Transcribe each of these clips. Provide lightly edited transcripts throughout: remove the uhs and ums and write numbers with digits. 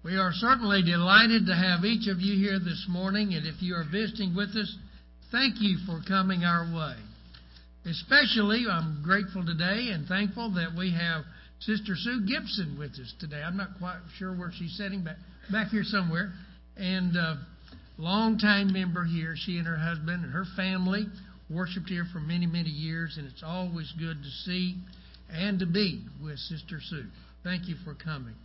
We are certainly delighted to have each of you here this morning, and if you are visiting with us, thank you for coming our way. Especially, I'm grateful today and thankful that we have Sister Sue Gibson with us today. I'm not quite sure where she's sitting, back here somewhere, and longtime member here. She and her husband and her family worshiped here for many, many years, and it's always good to see and to be with Sister Sue. Thank you for coming.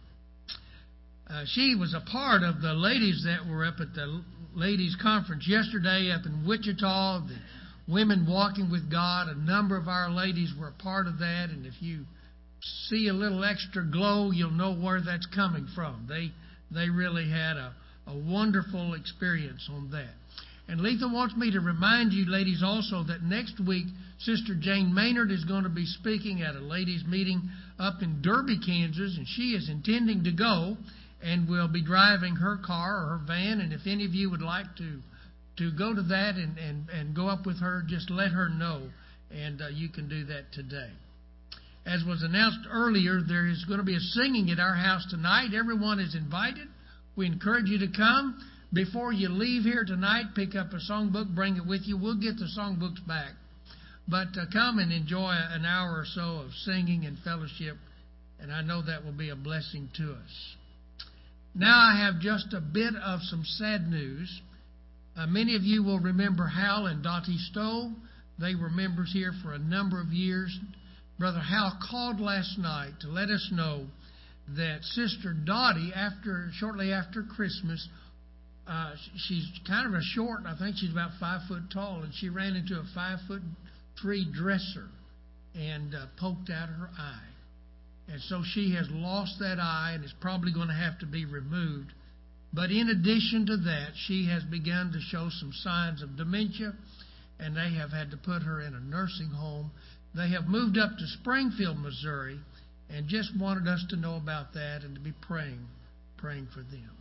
She was a part of the ladies that were up at the ladies' conference yesterday up in Wichita, the Women Walking with God. A number of our ladies were a part of that, and if you see a little extra glow, you'll know where that's coming from. They really had a wonderful experience on that. And Letha wants me to remind you, ladies, also that next week, Sister Jane Maynard is going to be speaking at a ladies' meeting up in Derby, Kansas, and she is intending to go and will be driving her car or her van. And if any of you would like to go to that and go up with her, just let her know, and you can do that today. As was announced earlier, there is going to be a singing at our house tonight. Everyone is invited. We encourage you to come. Before you leave here tonight, pick up a songbook, bring it with you. We'll get the songbooks back. But come and enjoy an hour or so of singing and fellowship, and I know that will be a blessing to us. Now I have just a bit of some sad news. Many of you will remember Hal and Dottie Stowe. They were members here for a number of years. Brother Hal called last night to let us know that Sister Dottie, shortly after Christmas, she's kind of a short, I think she's about 5 foot tall, and she ran into a 5'3" dresser and poked out her eye. And so she has lost that eye and is probably going to have to be removed. But in addition to that, she has begun to show some signs of dementia, and they have had to put her in a nursing home. They have moved up to Springfield, Missouri, and just wanted us to know about that and to be praying for them.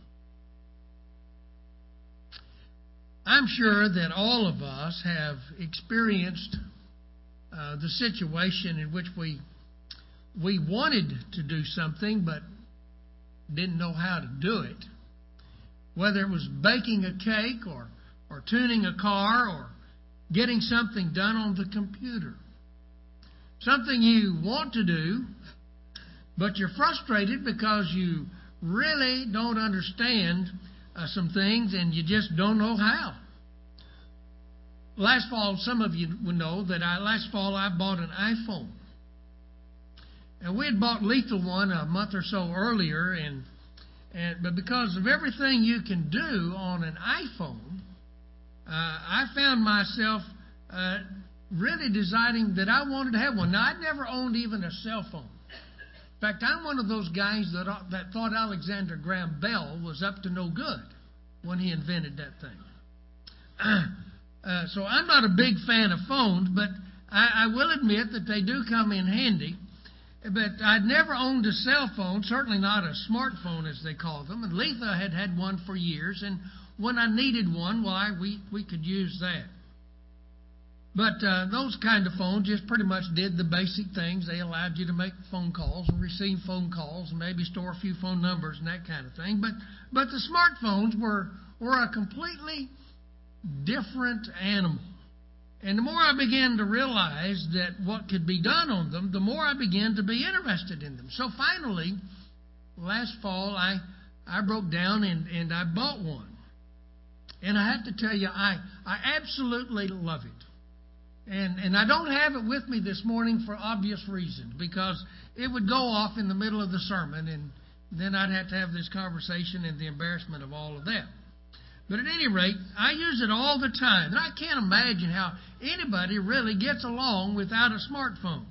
I'm sure that all of us have experienced the situation in which we wanted to do something but didn't know how to do it. Whether it was baking a cake or tuning a car or getting something done on the computer. Something you want to do, but you're frustrated because you really don't understand some things and you just don't know how. Last fall, some of you would know that last fall I bought an iPhone. And we had bought Letha one a month or so earlier, but because of everything you can do on an iPhone, I found myself really deciding that I wanted to have one. Now, I'd never owned even a cell phone. In fact, I'm one of those guys that thought Alexander Graham Bell was up to no good when he invented that thing. So I'm not a big fan of phones, but I will admit that they do come in handy. But I'd never owned a cell phone, certainly not a smartphone as they call them. And Letha had one for years, and when I needed one, we could use that. But those kind of phones just pretty much did the basic things. They allowed you to make phone calls and receive phone calls and maybe store a few phone numbers and that kind of thing. But the smartphones were a completely different animal. And the more I began to realize that what could be done on them, the more I began to be interested in them. So finally, last fall, I broke down and I bought one. And I have to tell you, I absolutely love it. And I don't have it with me this morning for obvious reasons, because it would go off in the middle of the sermon, and then I'd have to have this conversation and the embarrassment of all of that. But at any rate, I use it all the time. And I can't imagine how anybody really gets along without a smartphone.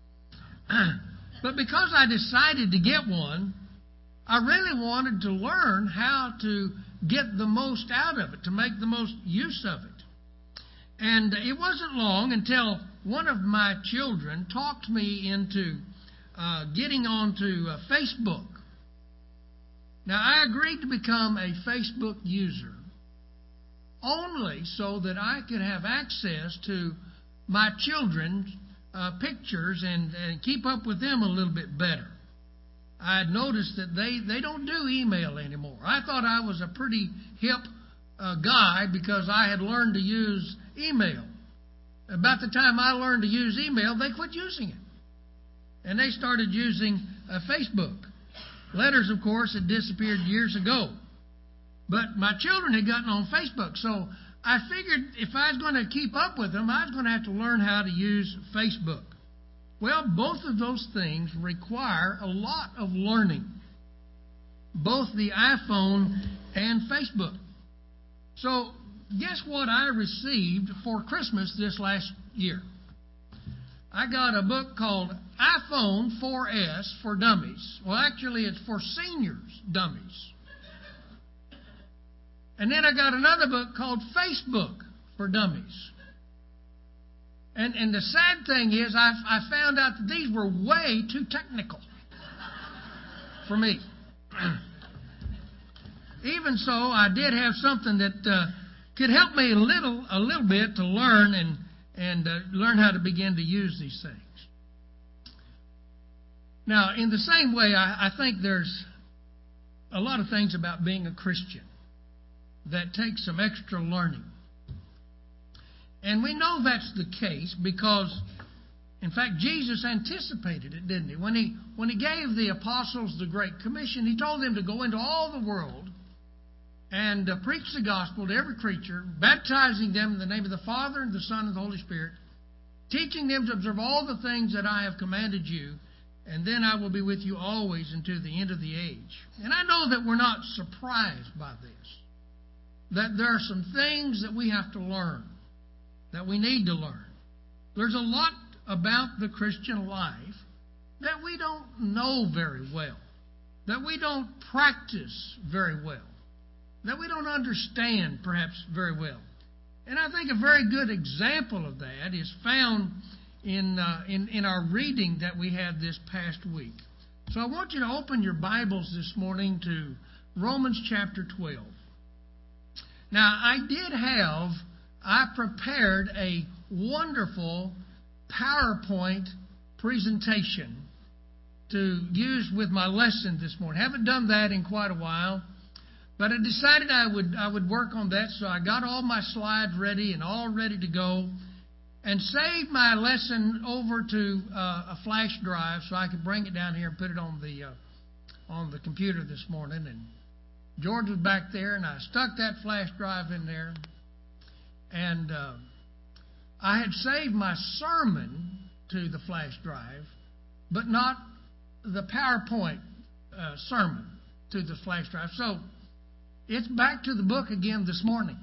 But because I decided to get one, I really wanted to learn how to get the most out of it, to make the most use of it. And it wasn't long until one of my children talked me into getting onto Facebook. Now, I agreed to become a Facebook user only so that I could have access to my children's pictures and keep up with them a little bit better. I had noticed that they don't do email anymore. I thought I was a pretty hip guy because I had learned to use email. About the time I learned to use email, they quit using it. And they started using Facebook. Letters, of course, had disappeared years ago. But my children had gotten on Facebook. So I figured if I was going to keep up with them, I was going to have to learn how to use Facebook. Well, both of those things require a lot of learning. Both the iPhone and Facebook. So guess what I received for Christmas this last year? I got a book called iPhone 4S for Dummies. Well, actually, it's for seniors dummies. And then I got another book called Facebook for Dummies. And the sad thing is, I found out that these were way too technical for me. Even so, I did have something that could help me a little bit to learn and learn how to begin to use these things. Now, in the same way, I think there's a lot of things about being a Christian that take some extra learning. And we know that's the case because, in fact, Jesus anticipated it, didn't he? When he gave the apostles the Great Commission, he told them to go into all the world and preach the gospel to every creature, baptizing them in the name of the Father and the Son and the Holy Spirit, teaching them to observe all the things that I have commanded you, and then I will be with you always until the end of the age. And I know that we're not surprised by this, that there are some things that we have to learn, that we need to learn. There's a lot about the Christian life that we don't know very well, that we don't practice very well, that we don't understand perhaps very well. And I think a very good example of that is found in our reading that we had this past week. So I want you to open your Bibles this morning to Romans chapter 12. Now, I prepared a wonderful PowerPoint presentation to use with my lesson this morning. Haven't done that in quite a while, but I decided I would work on that, so I got all my slides ready and all ready to go, and saved my lesson over to a flash drive so I could bring it down here and put it on the computer this morning. And George was back there, and I stuck that flash drive in there. And I had saved my sermon to the flash drive, but not the PowerPoint sermon to the flash drive. So it's back to the book again this morning.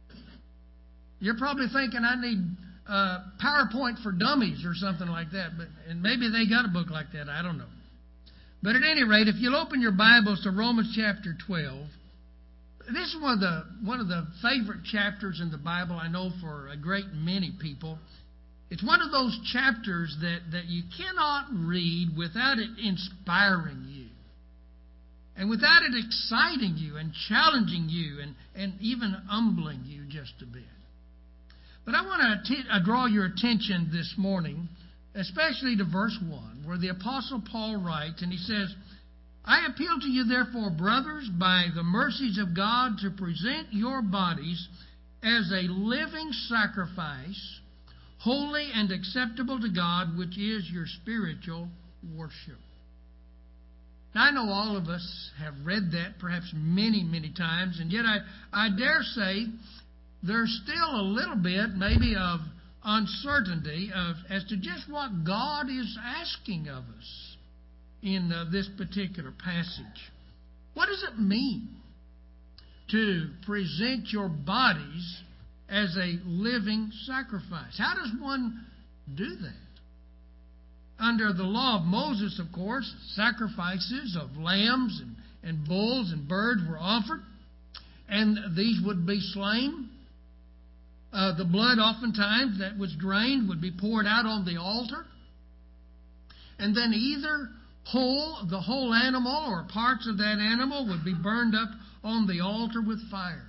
You're probably thinking I need PowerPoint for dummies or something like that, and maybe they got a book like that. I don't know. But at any rate, if you'll open your Bibles to Romans chapter 12, this is one of the favorite chapters in the Bible, I know, for a great many people. It's one of those chapters that you cannot read without it inspiring you, and without it exciting you and challenging you and even humbling you just a bit. But I want to draw your attention this morning, especially to verse 1, where the Apostle Paul writes, and he says, I appeal to you, therefore, brothers, by the mercies of God, to present your bodies as a living sacrifice, holy and acceptable to God, which is your spiritual worship. Now, I know all of us have read that perhaps many, many times, and yet I dare say there's still a little bit maybe of uncertainty as to just what God is asking of us in this particular passage. What does it mean to present your bodies as a living sacrifice? How does one do that? Under the law of Moses, of course, sacrifices of lambs and bulls and birds were offered, and these would be slain. The blood oftentimes that was drained would be poured out on the altar, and then either the whole animal or parts of that animal would be burned up on the altar with fire.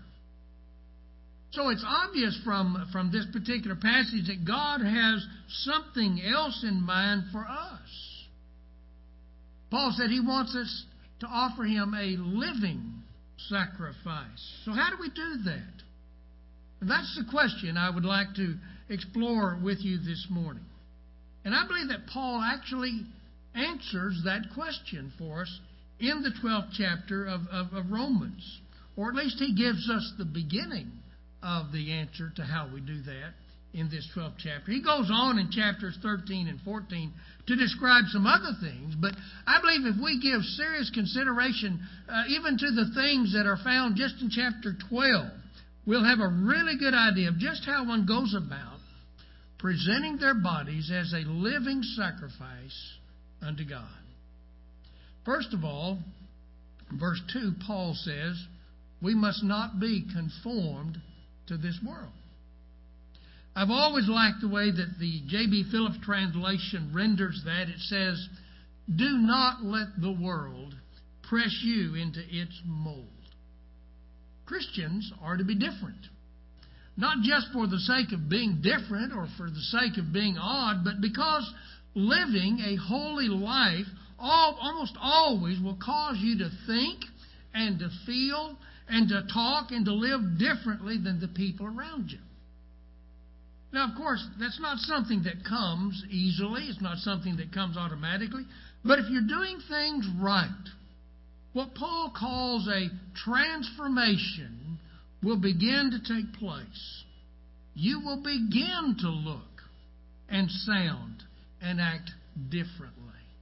So it's obvious from this particular passage that God has something else in mind for us. Paul said he wants us to offer him a living sacrifice. So how do we do that? And that's the question I would like to explore with you this morning. And I believe that Paul actually answers that question for us in the 12th chapter of Romans. Or at least he gives us the beginning of the answer to how we do that in this 12th chapter. He goes on in chapters 13 and 14 to describe some other things, but I believe if we give serious consideration even to the things that are found just in chapter 12, we'll have a really good idea of just how one goes about presenting their bodies as a living sacrifice unto God. First of all, verse 2, Paul says, we must not be conformed to this world. I've always liked the way that the J.B. Phillips translation renders that. It says, do not let the world press you into its mold. Christians are to be different. Not just for the sake of being different or for the sake of being odd, but because living a holy life almost always will cause you to think and to feel and to talk and to live differently than the people around you. Now, of course, that's not something that comes easily. It's not something that comes automatically. But if you're doing things right, what Paul calls a transformation will begin to take place. You will begin to look and sound and act differently.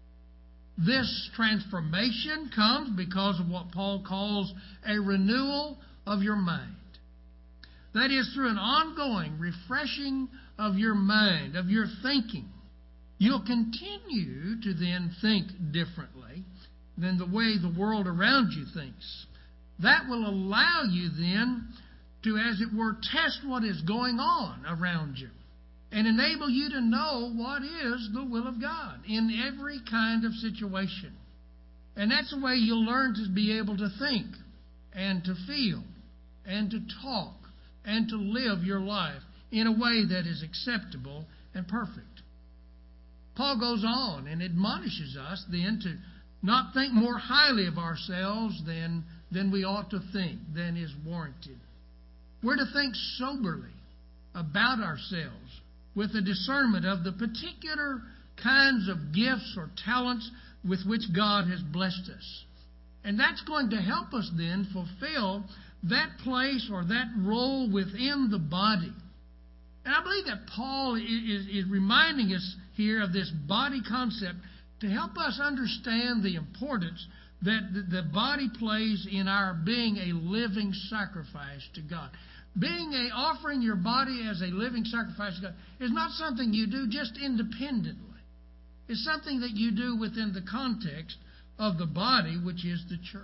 This transformation comes because of what Paul calls a renewal of your mind. That is, through an ongoing refreshing of your mind, of your thinking. You'll continue to then think differently than the way the world around you thinks. That will allow you then to, as it were, test what is going on around you and enable you to know what is the will of God in every kind of situation. And that's the way you'll learn to be able to think and to feel and to talk and to live your life in a way that is acceptable and perfect. Paul goes on and admonishes us then to not think more highly of ourselves than we ought to think, than is warranted. We're to think soberly about ourselves with a discernment of the particular kinds of gifts or talents with which God has blessed us. And that's going to help us then fulfill that place or that role within the body. And I believe that Paul is reminding us here of this body concept to help us understand the importance that the body plays in our being a living sacrifice to God. Offering your body as a living sacrifice to God is not something you do just independently. It's something that you do within the context of the body, which is the church.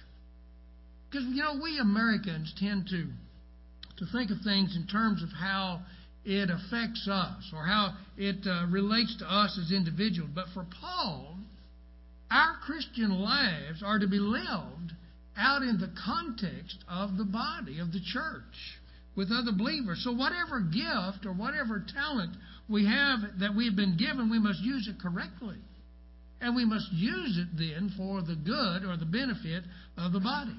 Because, we Americans tend to think of things in terms of how it affects us or how it relates to us as individuals. But for Paul, our Christian lives are to be lived out in the context of the body, of the church, with other believers. So whatever gift or whatever talent we have that we have been given, we must use it correctly. And we must use it then for the good or the benefit of the body.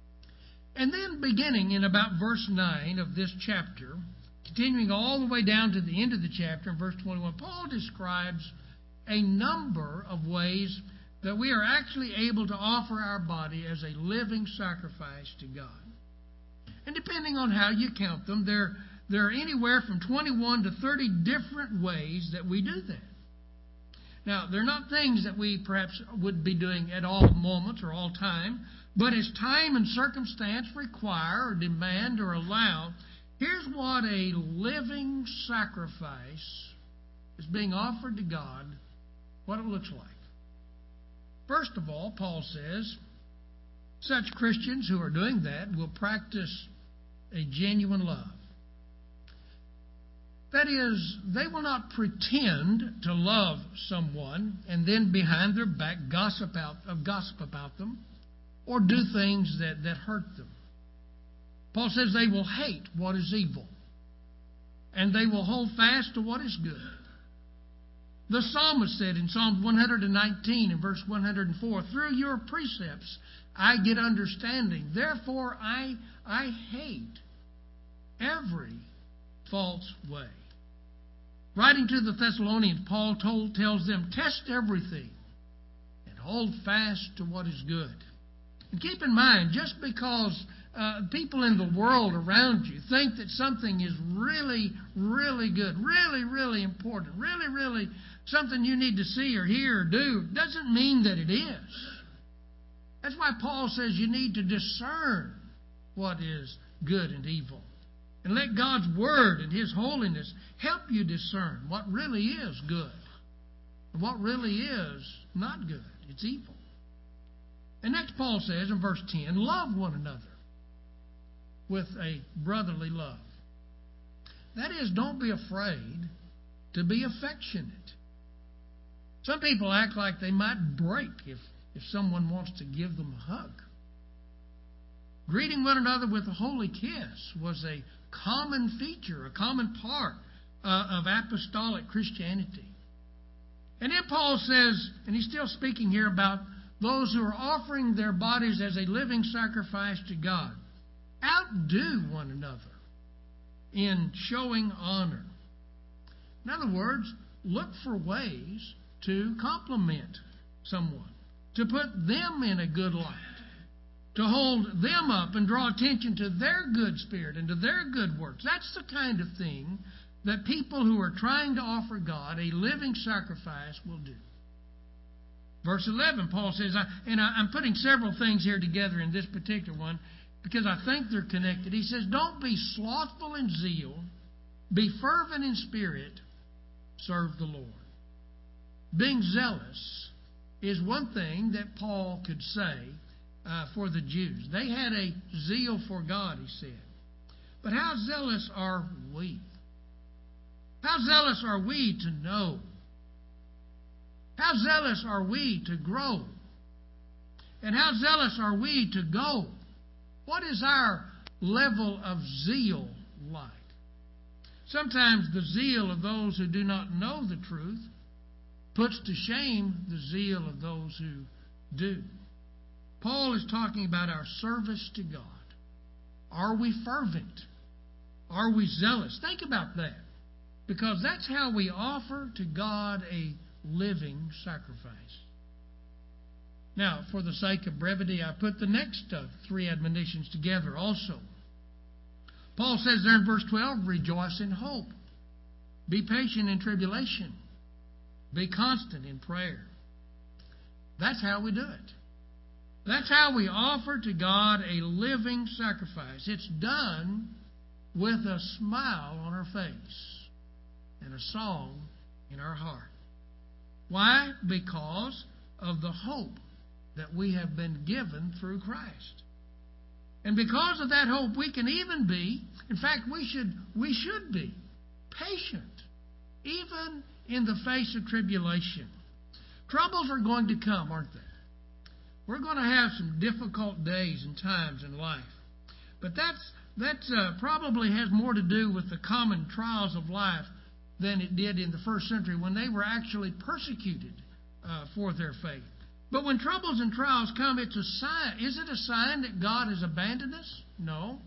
And then beginning in about verse 9 of this chapter, continuing all the way down to the end of the chapter in verse 21, Paul describes a number of ways that we are actually able to offer our body as a living sacrifice to God. And depending on how you count them, there are anywhere from 21 to 30 different ways that we do that. Now, they're not things that we perhaps would be doing at all moments or all time, but as time and circumstance require or demand or allow, here's what a living sacrifice is being offered to God, what it looks like. First of all, Paul says, such Christians who are doing that will practice a genuine love. That is, they will not pretend to love someone and then behind their back gossip about them or do things that hurt them. Paul says they will hate what is evil and they will hold fast to what is good. The psalmist said in Psalm 119 and verse 104, "Through your precepts I get understanding. Therefore I hate every false way." Writing to the Thessalonians, Paul tells them, "Test everything and hold fast to what is good." And keep in mind, just because people in the world around you think that something is really, really good, really, really important, really, really something you need to see or hear or do, doesn't mean that it is. That's why Paul says you need to discern what is good and evil. And let God's Word and His holiness help you discern what really is good and what really is not good. It's evil. And next Paul says in verse 10, love one another with a brotherly love. That is, don't be afraid to be affectionate. Some people act like they might break if someone wants to give them a hug. Greeting one another with a holy kiss was a common feature, a common part of apostolic Christianity. And then Paul says, and he's still speaking here about those who are offering their bodies as a living sacrifice to God. Outdo one another in showing honor. In other words, look for ways to compliment someone, to put them in a good light, to hold them up and draw attention to their good spirit and to their good works. That's the kind of thing that people who are trying to offer God a living sacrifice will do. Verse 11, Paul says, I'm putting several things here together in this particular one because I think they're connected. He says, don't be slothful in zeal, be fervent in spirit, serve the Lord. Being zealous is one thing that Paul could say for the Jews. They had a zeal for God, he said. But how zealous are we? How zealous are we to know? How zealous are we to grow? And how zealous are we to go? What is our level of zeal like? Sometimes the zeal of those who do not know the truth puts to shame the zeal of those who do. Paul is talking about our service to God. Are we fervent? Are we zealous? Think about that. Because that's how we offer to God a living sacrifice. Now, for the sake of brevity, I put the next three admonitions together also. Paul says there in verse 12, rejoice in hope. Be patient in tribulation. Be constant in prayer. That's how we do it. That's how we offer to God a living sacrifice. It's done with a smile on our face and a song in our heart. Why? Because of the hope that we have been given through Christ. And because of that hope, we can even be, in fact, we should be patient, even in the face of tribulation. Troubles are going to come, aren't they? We're going to have some difficult days and times in life. But that probably has more to do with the common trials of life than it did in the first century when they were actually persecuted for their faith. But when troubles and trials come, it's a sign. Is it a sign that God has abandoned us? No,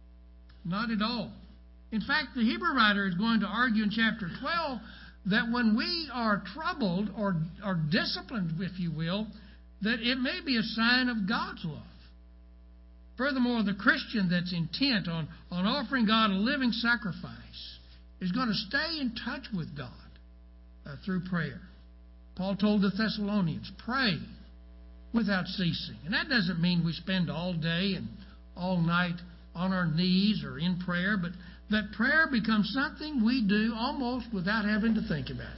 not at all. In fact, the Hebrew writer is going to argue in chapter 12 that when we are troubled or disciplined, if you will, that it may be a sign of God's love. Furthermore, the Christian that's intent on offering God a living sacrifice is going to stay in touch with God through prayer. Paul told the Thessalonians, pray without ceasing. And that doesn't mean we spend all day and all night on our knees or in prayer, but that prayer becomes something we do almost without having to think about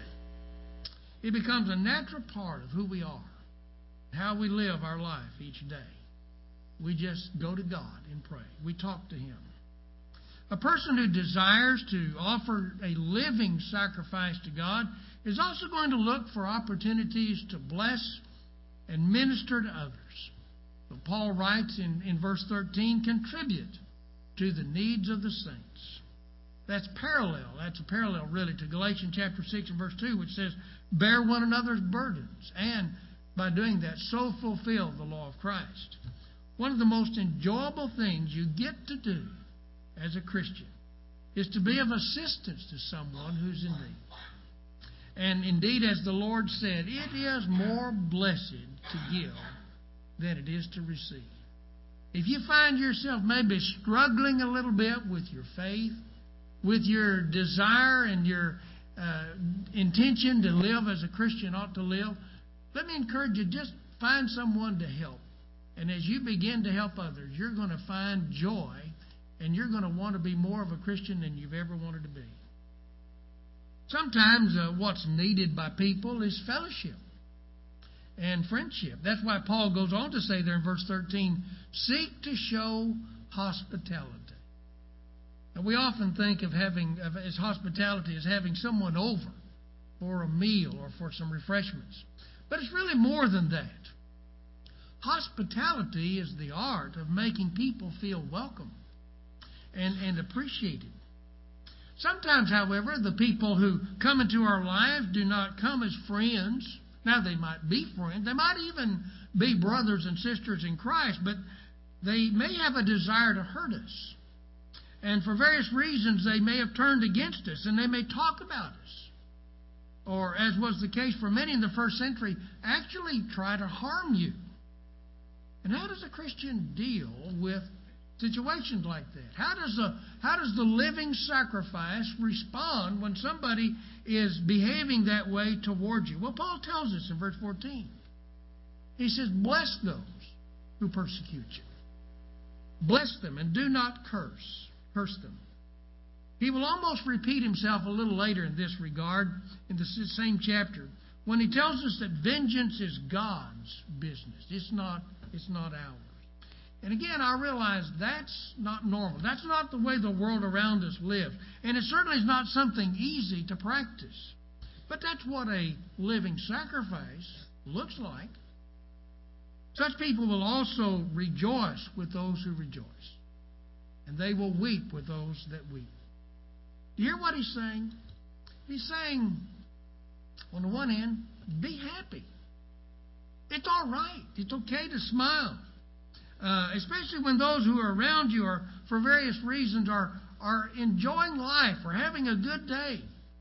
it. It becomes a natural part of who we are, how we live our life each day. We just go to God and pray. We talk to Him. A person who desires to offer a living sacrifice to God is also going to look for opportunities to bless and minister to others. So Paul writes in verse 13, contribute to the needs of the saints. That's parallel. That's a parallel, really, to Galatians chapter 6 and verse 2, which says, bear one another's burdens, and by doing that, so fulfill the law of Christ. One of the most enjoyable things you get to do as a Christian is to be of assistance to someone who's in need. And indeed, as the Lord said, it is more blessed to give than it is to receive. If you find yourself maybe struggling a little bit with your faith, with your desire and your intention to live as a Christian ought to live, let me encourage you, just find someone to help. And as you begin to help others, you're going to find joy, and you're going to want to be more of a Christian than you've ever wanted to be. Sometimes what's needed by people is fellowship and friendship. That's why Paul goes on to say there in verse 13, seek to show hospitality. Now, we often think of as hospitality as having someone over for a meal or for some refreshments. But it's really more than that. Hospitality is the art of making people feel welcome and appreciated. Sometimes, however, the people who come into our lives do not come as friends. Now, they might be friends. They might even be brothers and sisters in Christ, but they may have a desire to hurt us. And for various reasons, they may have turned against us, and they may talk about us. Or, as was the case for many in the first century, actually try to harm you. And how does a Christian deal with situations like that? How does the living sacrifice respond when somebody is behaving that way towards you? Well, Paul tells us in verse 14. He says, bless those who persecute you. Bless them and do not curse them. He will almost repeat himself a little later in this regard in the same chapter when he tells us that vengeance is God's business. It's not ours. And again, I realize that's not normal. That's not the way the world around us lives. And it certainly is not something easy to practice. But that's what a living sacrifice looks like. Such people will also rejoice with those who rejoice. And they will weep with those that weep. Do you hear what he's saying? He's saying, on the one hand, be happy. It's all right. It's okay to smile. Especially when those who are around you are, for various reasons, are enjoying life or having a good day.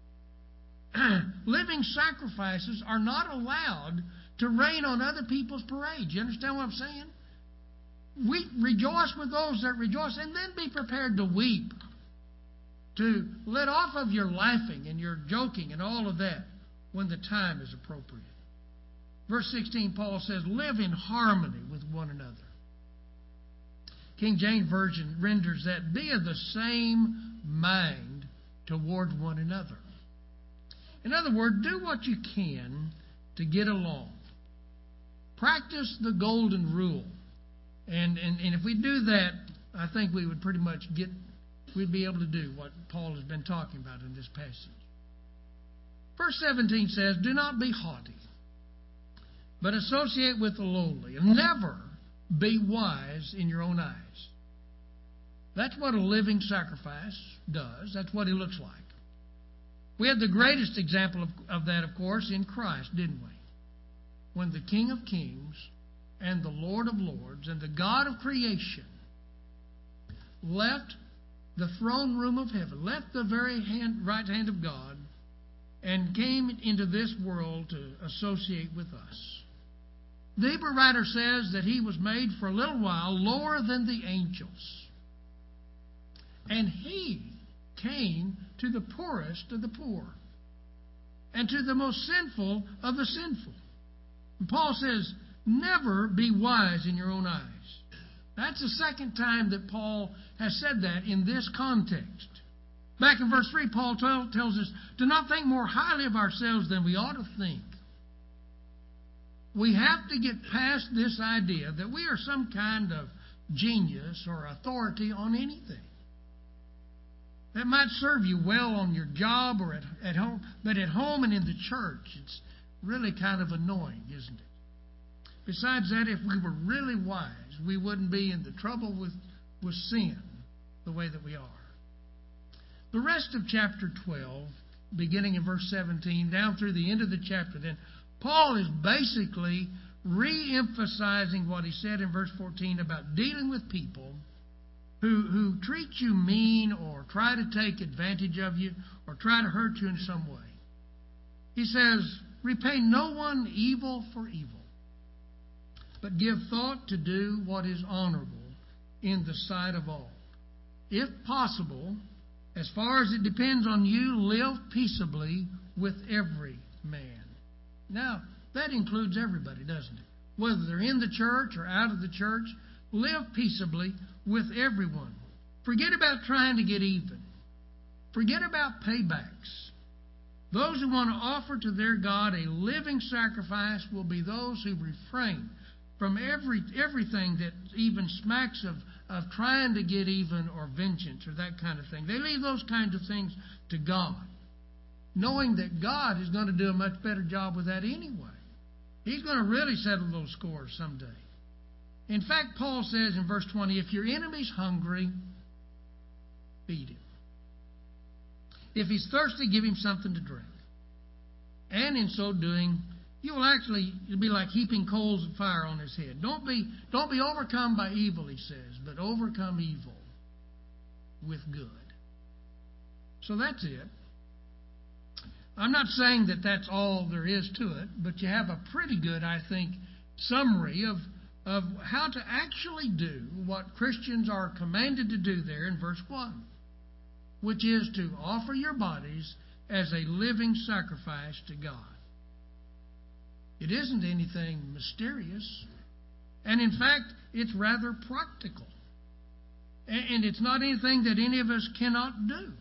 Living sacrifices are not allowed to rain on other people's parade. You understand what I'm saying? We rejoice with those that rejoice, and then be prepared to weep. To let off of your laughing and your joking and all of that when the time is appropriate. Verse 16, Paul says, live in harmony with one another. King James Version renders that, be of the same mind toward one another. In other words, do what you can to get along. Practice the golden rule. And if we do that, I think we would pretty much we'd be able to do what Paul has been talking about in this passage. Verse 17 says, do not be haughty, but associate with the lowly, and never be wise in your own eyes. That's what a living sacrifice does. That's what it looks like. We had the greatest example of that, of course, in Christ, didn't we? When the King of Kings and the Lord of Lords and the God of creation left the throne room of heaven, left the very right hand of God, and came into this world to associate with us. The Hebrew writer says that he was made for a little while lower than the angels. And he came to the poorest of the poor and to the most sinful of the sinful. And Paul says, never be wise in your own eyes. That's the second time that Paul has said that in this context. Back in verse 3, Paul tells us, do not think more highly of ourselves than we ought to think. We have to get past this idea that we are some kind of genius or authority on anything. That might serve you well on your job or at home, but at home and in the church, it's really kind of annoying, isn't it? Besides that, if we were really wise, we wouldn't be in the trouble with sin the way that we are. The rest of chapter 12, beginning in verse 17, down through the end of the chapter, then Paul is basically re-emphasizing what he said in verse 14 about dealing with people who treat you mean or try to take advantage of you or try to hurt you in some way. He says, repay no one evil for evil, but give thought to do what is honorable in the sight of all. If possible, as far as it depends on you, live peaceably with every man. Now, that includes everybody, doesn't it? Whether they're in the church or out of the church, live peaceably with everyone. Forget about trying to get even. Forget about paybacks. Those who want to offer to their God a living sacrifice will be those who refrain from everything that even smacks of trying to get even or vengeance or that kind of thing. They leave those kinds of things to God, knowing that God is going to do a much better job with that anyway. He's going to really settle those scores someday. In fact, Paul says in verse 20, if your enemy's hungry, feed him. If he's thirsty, give him something to drink. And in so doing, it'll be like heaping coals of fire on his head. Don't be overcome by evil, he says, but overcome evil with good. So that's it. I'm not saying that that's all there is to it, but you have a pretty good, I think, summary of how to actually do what Christians are commanded to do there in verse 1, which is to offer your bodies as a living sacrifice to God. It isn't anything mysterious. And in fact, it's rather practical. And it's not anything that any of us cannot do.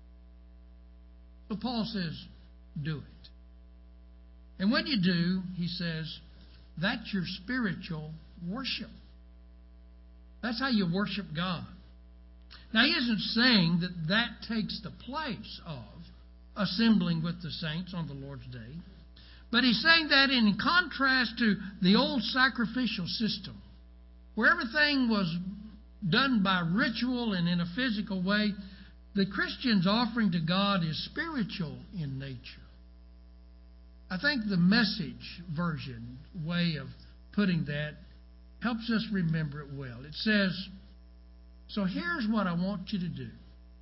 So Paul says, do it. And when you do, he says, that's your spiritual worship. That's how you worship God. Now, he isn't saying that takes the place of assembling with the saints on the Lord's Day. But he's saying that in contrast to the old sacrificial system, where everything was done by ritual and in a physical way, the Christian's offering to God is spiritual in nature. I think the Message version way of putting that helps us remember it well. It says, so here's what I want you to do.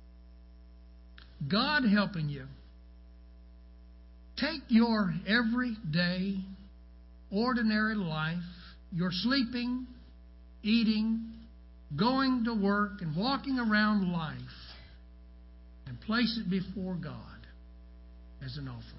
God helping you, take your everyday, ordinary life, your sleeping, eating, going to work, and walking around life, and place it before God as an offering.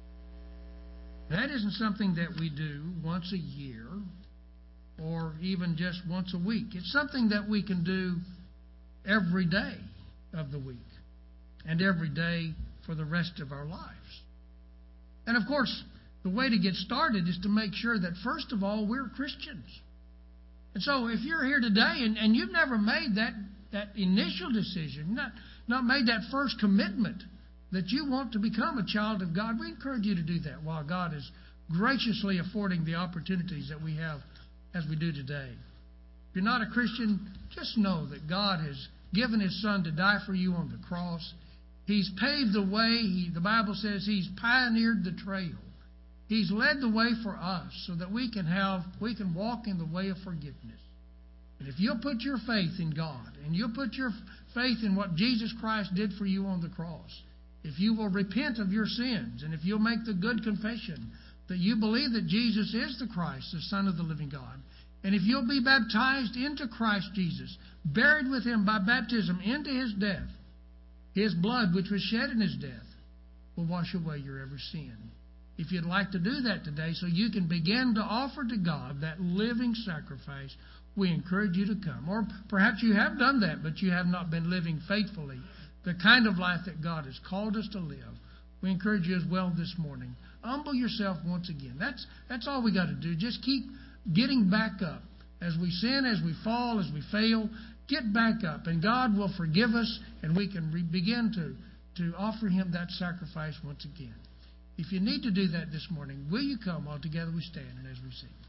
That isn't something that we do once a year or even just once a week. It's something that we can do every day of the week and every day for the rest of our lives. And of course, the way to get started is to make sure that first of all, we're Christians. And so if you're here today and you've never made that initial decision, not made that first commitment that you want to become a child of God, we encourage you to do that while God is graciously affording the opportunities that we have as we do today. If you're not a Christian, just know that God has given His Son to die for you on the cross. He's paved the way. The Bible says He's pioneered the trail. He's led the way for us so that we can walk in the way of forgiveness. And if you'll put your faith in God and you'll put your faith in what Jesus Christ did for you on the cross, if you will repent of your sins and if you'll make the good confession that you believe that Jesus is the Christ, the Son of the living God, and if you'll be baptized into Christ Jesus, buried with Him by baptism into His death, His blood, which was shed in His death, will wash away your every sin. If you'd like to do that today so you can begin to offer to God that living sacrifice, we encourage you to come. Or perhaps you have done that, but you have not been living faithfully the kind of life that God has called us to live. We encourage you as well this morning. Humble yourself once again. That's all we got to do. Just keep getting back up. As we sin, as we fall, as we fail, get back up. And God will forgive us, and we can begin to offer Him that sacrifice once again. If you need to do that this morning, will you come while together we stand and as we sing?